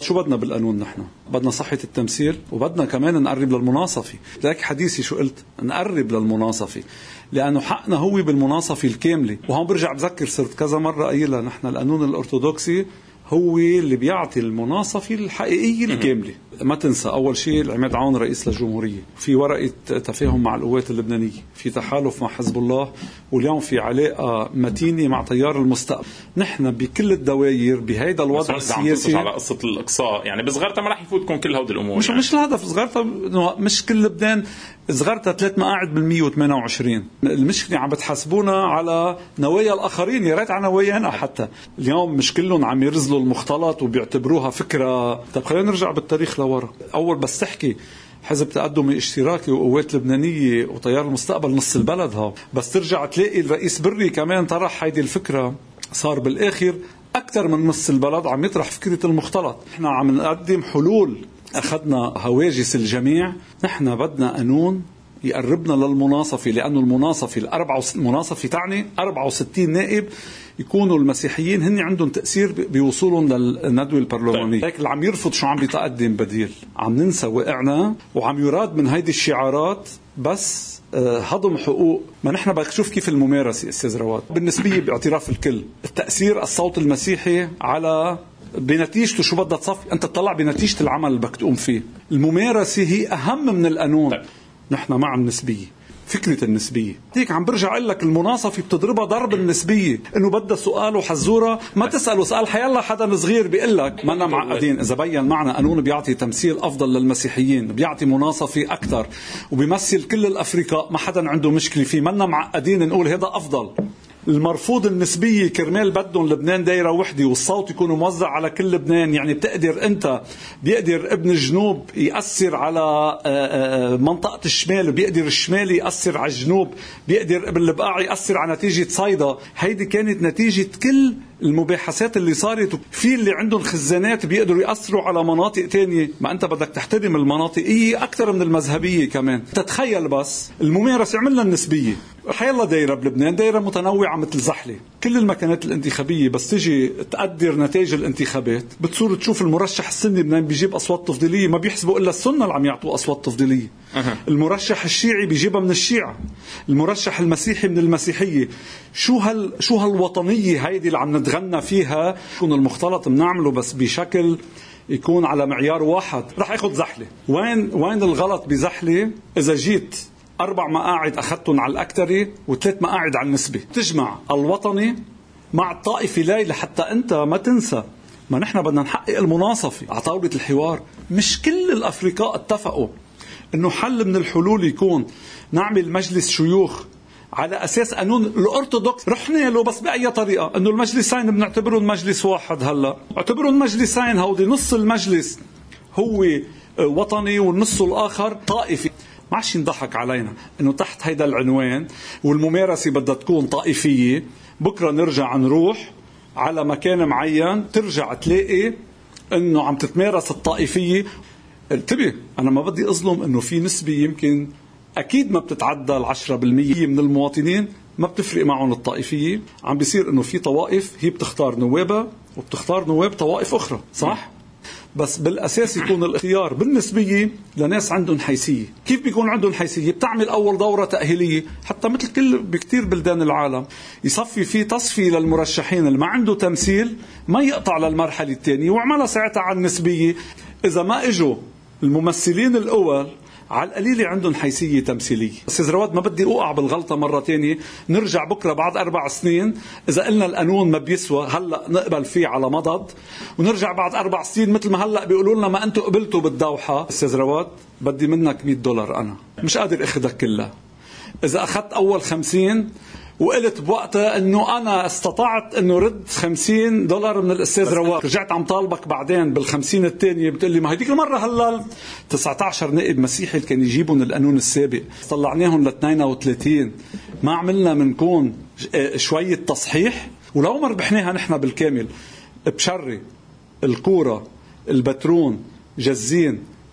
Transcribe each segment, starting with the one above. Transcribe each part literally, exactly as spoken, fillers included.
شو بدنا بالقانون؟ نحن بدنا صحة التمثيل وبدنا كمان نقرب للمناصفة. لذلك حديثي شو قلت؟ نقرب للمناصفة، لأنه حقنا هو بالمناصفة الكاملة. وهون برجع بذكر، صرت كذا مرة قايلها، نحن القانون الأرثوذكسي هو اللي بيعطي المناصفة الحقيقية الكاملة. ما تنسى أول شيء العماد عون رئيس للجمهورية، في ورقة تفاهم مع القوات اللبنانية، في تحالف مع حزب الله، واليوم في علاقة متينة مع تيار المستقبل. نحن بكل الدوائر بهيدا الوضع السياسي على قصة الإقصاء، يعني بصغرتها ما راح يفوتكم كل هود الأمور. مش يعني. مش الهدف صغرتها، مش كل لبنان صغرتها ثلاث مقاعد بالمية وثمانية وعشرين. المشكلة عم بتحاسبونا على نوايا الآخرين، يا ريت على نوايانا حتى. اليوم مش كلهم عم يرزلوا المختلط وبيعتبروها فكرة. طب خلينا نرجع بالتاريخ لورا. أول بس تحكي حزب تقدمي اشتراكي وقوات لبنانية وتيار المستقبل نص البلد ها، بس ترجع تلاقي الرئيس بري كمان طرح هيدي الفكرة، صار بالآخر أكثر من نص البلد عم يطرح فكرة المختلط. نحن عم نقدم حلول، أخذنا هواجس الجميع. نحن بدنا قانون يقربنا للمناصفة، لأنه المناصفة الأربعة المناصفة تعني أربعة وستين نائب يكونوا المسيحيين هن عندهم تأثير بيوصولهم للندوة البرلمانية. هيك اللي عم يرفض شو عم بيتقدم بديل؟ عم ننسى وقعنا، وعم يراد من هيدي الشعارات بس هضم حقوق. ما نحن بدك تشوف كيف الممارسة أستاذ رواد بالنسبية باعتراف الكل. التأثير الصوت المسيحي على بنتيجته شو بدها تصفي، أنت تطلع بنتيجة العمل اللي بدك تقوم فيه. الممارسة هي أهم من القانون. نحن مع النسبية، فكرة النسبية. هيك عم برجع أقول لك المناصفة بتضربها ضرب النسبية، إنه بدها سؤال وحزورة. ما تسأله سؤال حيالله حدا صغير بيقول لك ما أنا معقدين. إذا بين معنا قانون بيعطي تمثيل أفضل للمسيحيين، بيعطي مناصفة أكثر، وبيمثل كل الأفريقاء، ما حدا عنده مشكلة فيه. ما أنا معقدين نقول هذا أفضل. المرفوض النسبية كرمال بدهم لبنان دايرة وحدة والصوت يكون موزع على كل لبنان. يعني بتقدر أنت، بيقدر ابن الجنوب يأثر على منطقة الشمال، بيقدر الشمال يأثر على الجنوب، بيقدر ابن البقاع يأثر على نتيجة صيدا. هيدي كانت نتيجة كل المباحثات اللي صارت. في اللي عندهم خزانات بيقدروا يأثروا على مناطق تانية. ما أنت بدك تحترم المناطقية أكثر من المذهبية كمان. تتخيل بس الممارسة عملنا النسبية. حيالله دايرة بلبنان دايرة متنوعة مثل زحلة، كل المكانات الانتخابية، بس تجي تقدر نتائج الانتخابات بتصور تشوف المرشح السني بنان بيجيب أصوات تفضيلية. ما بيحسبوا إلا السنة اللي عم يعطوا أصوات تفضيلية. أه. المرشح الشيعي بيجيبها من الشيعة، المرشح المسيحي من المسيحية. شو هال شو هالوطنية هيدي اللي عم نتغنى فيها؟ يكون المختلط بنعمله بس بشكل يكون على معيار واحد. رح ياخد زحلة. وين وين الغلط بزحلة؟ إذا جيت أربع مقاعد أخذتهم على الأكتري وثلاث مقاعد على النسبة، تجمع الوطني مع الطائفي ليلة حتى أنت ما تنسى. ما نحن بدنا نحقق المناصفة على طاولة الحوار. مش كل الأفريقاء اتفقوا إنه حل من الحلول يكون نعمل مجلس شيوخ على أساس قانون الأرثوذكس. رحنا له بس بأي طريقة، إنه المجلسين بنعتبرهم مجلس واحد. هلا اعتبرهم مجلسين، هودي نص المجلس هو وطني والنص الآخر طائفي. ما عادش ينضحك علينا انه تحت هيدا العنوان والممارسة بدها تكون طائفية. بكرة نرجع نروح على مكان معين ترجع تلاقي انه عم تتمارس الطائفية. انتبه، انا ما بدي اظلم انه في نسبة يمكن اكيد ما بتتعدى العشرة بالمية من المواطنين ما بتفرق معهم الطائفية. عم بيصير انه في طوائف هي بتختار نوابها وبتختار نواب طوائف اخرى، صح؟ بس بالأساس يكون الاختيار بالنسبية لناس عندهم حيثية. كيف بيكون عندهم حيثية؟ بتعمل أول دورة تأهيلية حتى مثل كل بكتير بلدان العالم، يصفي فيه تصفي للمرشحين اللي ما عنده تمثيل ما يقطع للمرحلة الثانية، وعملها ساعتها على النسبية. إذا ما إجوا الممثلين الأول على القليل عندهم حيثية تمثيلية. أستاذ رواد ما بدي أوقع بالغلطة مرة تانية. نرجع بكرة بعد أربع سنين إذا قلنا القانون ما بيسوى هلأ نقبل فيه على مضض، ونرجع بعد أربع سنين مثل ما هلأ بيقولوا لنا ما أنتوا قبلتوا بالدوحة. أستاذ رواد بدي منك مية دولار، أنا مش قادر أخذك كلها. إذا أخذت أول خمسين وقلت بوقتها انه انا استطعت انه رد خمسين دولار من الاستاذ رواد، رجعت عم طالبك بعدين بالخمسين الثانية بتقول لي ما هيديك المرة هلل تسعة عشر نائب مسيحي اللي كان يجيبون القانون السابق طلعناهم ل اثنين وثلاثين. ما عملنا منكون شوية تصحيح؟ ولو ما ربحناها نحن بالكامل بشري، الكورة، البترون، جزين،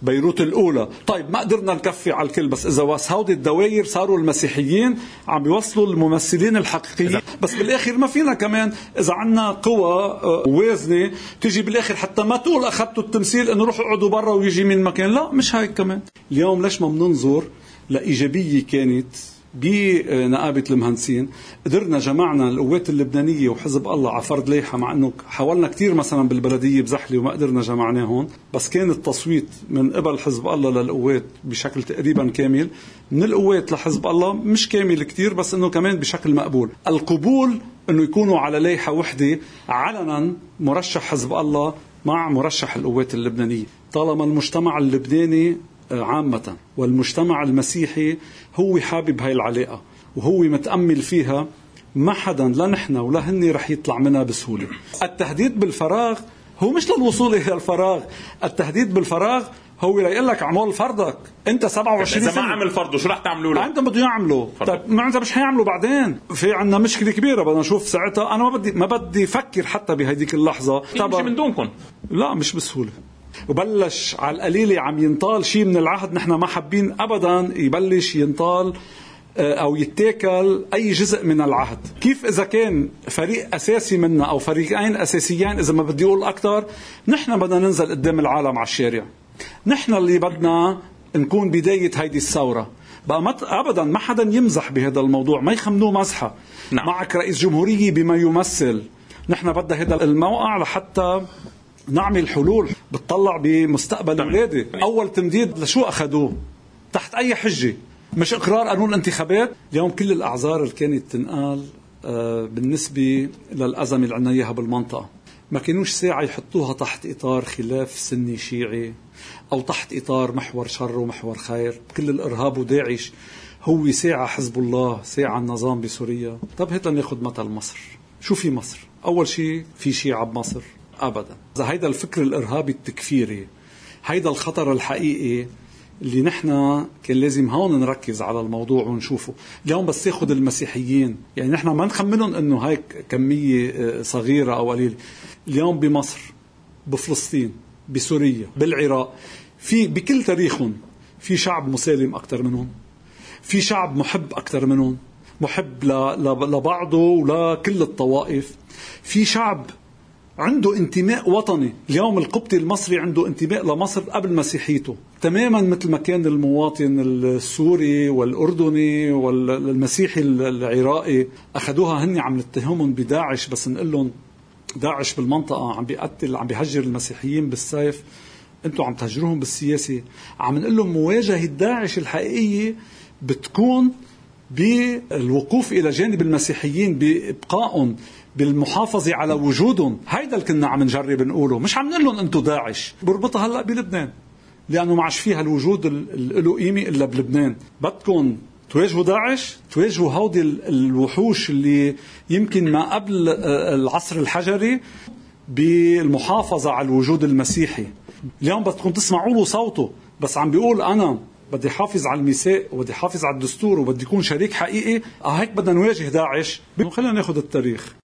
بيروت الأولى. طيب ما قدرنا نكفي على الكل، بس إذا بس هودي الدوائر صاروا المسيحيين عم بيوصلوا الممثلين الحقيقيين، بس بالآخر ما فينا كمان إذا عنا قوة وازنة تيجي بالآخر حتى ما تقول أخذتوا التمثيل إنه روحوا اقعدوا برا ويجي من مكان. لا مش هيك كمان. اليوم ليش ما بننظر لإيجابية كانت بنقابة المهندسين؟ قدرنا جمعنا القوات اللبنانية وحزب الله على فرض لائحة، مع أنه حاولنا كتير مثلا بالبلدية بزحلي وما قدرنا جمعناهم، بس كان التصويت من قبل حزب الله للقوات بشكل تقريبا كامل، من القوات لحزب الله مش كامل كتير بس أنه كمان بشكل مقبول. القبول أنه يكونوا على لائحة وحدة علنا مرشح حزب الله مع مرشح القوات اللبنانية. طالما المجتمع اللبناني عامة والمجتمع المسيحي هو حابب هاي العلاقة وهو متأمل فيها، ما حدا لا نحن ولا هني رح يطلع منها بسهولة. التهديد بالفراغ هو مش للوصول إلى الفراغ، التهديد بالفراغ هو يقول لك عمول فرضك انت سبعة وعشرين سنة. اذا ما عمل فرضه شو رح تعملوا له؟ انت بده يعمله. طيب ما انت مش هيعملوا بعدين، في عندنا مشكله كبيره بدنا نشوف ساعتها. انا ما بدي ما بدي افكر حتى بهديك اللحظه مش من دونكم، لا مش بسهوله. وبلش على القليله عم ينطال شيء من العهد، نحن ما حابين ابدا يبلش ينطال او يتاكل اي جزء من العهد. كيف اذا كان فريق اساسي منا او فريقين اساسيين اذا ما بدي اقول اكثر، نحن بدنا ننزل قدام العالم على الشارع، نحن اللي بدنا نكون بداية هيدي الثورة. بقى مت... أبدا ما حدا يمزح بهذا الموضوع، ما يخمنوه مزحة. نعم. معك رئيس جمهورية بما يمثل، نحن بدنا هذا الموقع لحتى نعمل حلول بتطلع بمستقبل أولادي. أول تمديد لشو أخذوه؟ تحت أي حجة؟ مش إقرار قانون الانتخابات؟ اليوم كل الأعذار اللي كانت تنقال آه بالنسبة للأزمة اللي عنا إياها بالمنطقة ما كانوش ساعة يحطوها تحت إطار خلاف سني شيعي أو تحت إطار محور شر ومحور خير. كل الإرهاب وداعش هو ساعة حزب الله، ساعة النظام بسوريا. طب هات لناخد مثل مصر. شو في مصر؟ أول شيء في شيعة بمصر؟ أبدا. إذا هيدا الفكر الإرهابي التكفيري، هيدا الخطر الحقيقي اللي نحن كان لازم هون نركز على الموضوع ونشوفه. اليوم بس تاخد المسيحيين، يعني نحن ما نخمنهم انه هيك كمية صغيرة او قليلة. اليوم بمصر، بفلسطين، بسوريا، بالعراق، في بكل تاريخهم في شعب مسالم اكتر منهم، في شعب محب اكتر منهم، محب لبعضه ولكل الطوائف، في شعب عنده انتماء وطني. اليوم القبطي المصري عنده انتماء لمصر قبل مسيحيته تماما، مثل ما كان المواطن السوري والأردني والمسيحي العراقي. أخذوها هني عم نتهمهم بداعش، بس نقول لهم داعش بالمنطقة عم بيقتل عم بيهجر المسيحيين بالسيف، انتوا عم تهجروهم بالسياسة. عم نقول لهم مواجهة داعش الحقيقية بتكون بالوقوف إلى جانب المسيحيين، بإبقائهم، بالمحافظة على وجودهم. هيدا اللي كنا عم نجرب نقوله، مش عم نقول لهم انتوا داعش. بربطها هلأ بلبنان لأنه ما عادش فيها الوجود اللي له قيمة إلا بلبنان. بدكم تواجهوا داعش، تواجهوا هودي الوحوش اللي يمكن ما قبل العصر الحجري بالمحافظة على الوجود المسيحي. اليوم بدكم تسمعوا له صوته، بس عم بيقول أنا بدي حافظ على الميثاق وبدي حافظ على الدستور وبدي يكون شريك حقيقي. اه هيك بدنا نواجه داعش. خلينا ناخد التاريخ.